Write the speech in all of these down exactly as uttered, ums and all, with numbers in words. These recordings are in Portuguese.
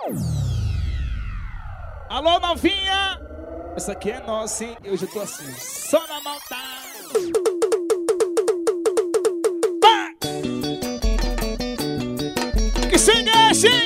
Alô, novinha! Essa aqui é nossa, hein? Eu já tô assim, só na maldade. Vai! Que se deixe!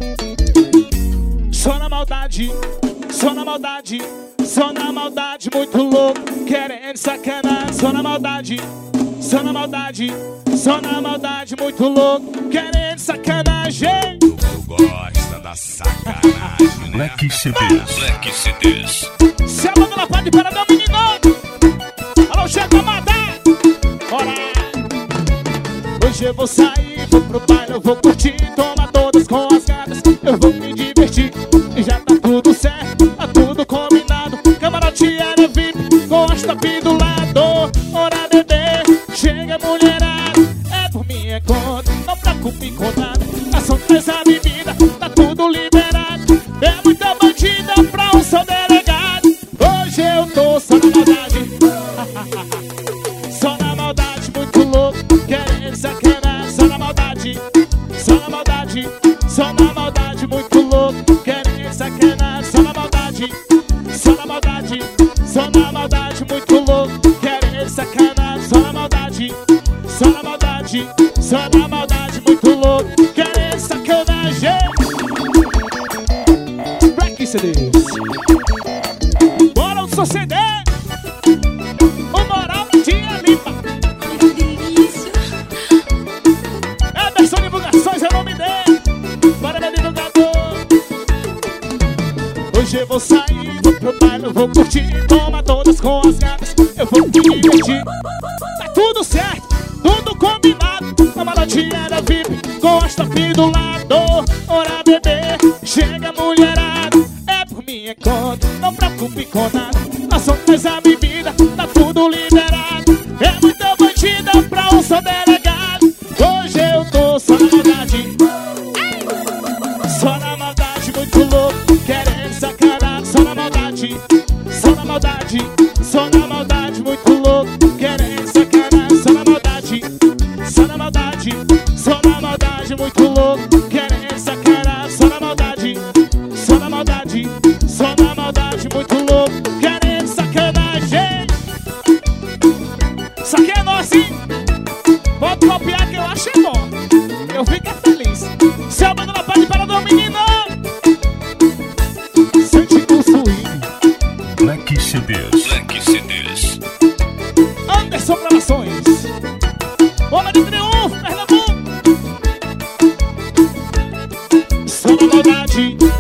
Só na maldade, só na maldade, só na maldade, muito louco, querendo sacanar. Só na maldade, só na maldade, só na maldade, muito louco, querendo sacanagem. Gosta da sacanagem, né? Black C Ds, Black C Ds. Se a banda não pode parar, meu menino. Alô, chega a matar. Bora. Hoje eu vou sair, vou pro baile, eu vou curtir, tomar todas com as gatas, eu vou me divertir. E já tá tudo certo, tá tudo combinado. Camarote era V I P, gosta pendulado. Hora bebê, chega mulherada, é por minha conta, não preocupe com nada. A só traz a bebida, tá tudo liberado. É muita bandida pra um só delegado. Hoje eu tô só na maldade. Só na maldade, muito louco, querendo sacanar. Só na maldade, só na maldade, só na maldade, muito louco, querendo sacanar. Só na maldade, só na maldade, só na maldade, muito louco, querendo sacanar. Só na maldade, só na maldade, só na maldade, muito louco, querendo sacanagem. Black C Ds. Bora o seu C D. O moral tinha limpa. Emerson Divulgações é o nome dele. Bora, meu divulgador. Hoje eu vou sair, vou pro baile, eu vou curtir, toma todas com as gatas, eu vou me divertir. Tá tudo certo, tudo combinado. A maladinha era V I P, gosta pendulado. Ora bebê, chega mulherada, é por minha conta, não preocupe com nada. A só faz a bebida, tá tudo liberado. É muita bandida pra um só delegado. Hoje eu tô só na maldade, só na maldade, muito louco, querendo sacanar. Só na maldade, só na maldade, só na maldade, muito louco, querendo sacanar. Só na maldade, só na maldade, só na maldade, muito louco, querendo sacanar. Só na maldade, só na maldade, só na maldade, muito louco, querendo sacanagem. Isso aqui é nosso, hein? Pode copiar que eu achei bom. Eu fico feliz. Se a banda não pode parar do menino. Sente o swing. Black C Ds, Black C Ds. Anderson Gravações. Bola de triunfo, Pernambuco. Só na maldade,